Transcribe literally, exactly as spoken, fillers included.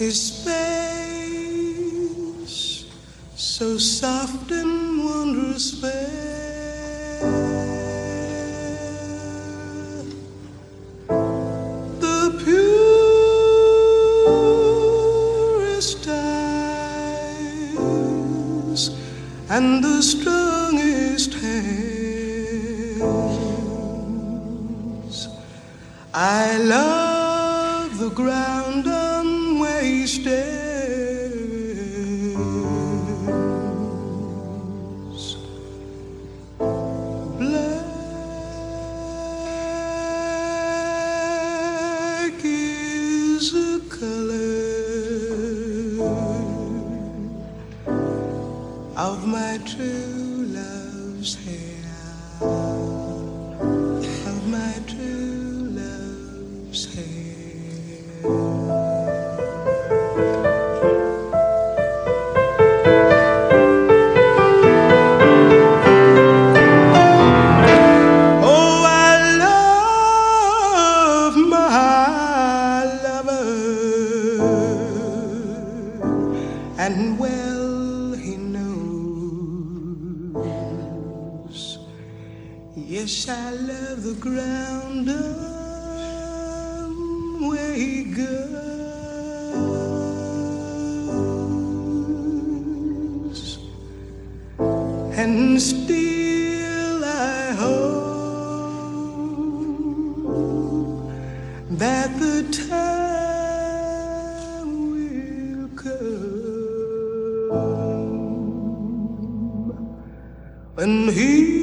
His face, so soft and wondrous fair, the purest eyes and the strongest hands. I love the ground on where he stands. Black is the color of my true love's hair, of my true love's hair. Oh, I love my lover, and well he knows. Yes, I love the ground on where he goes, and still I hope that the time will come when he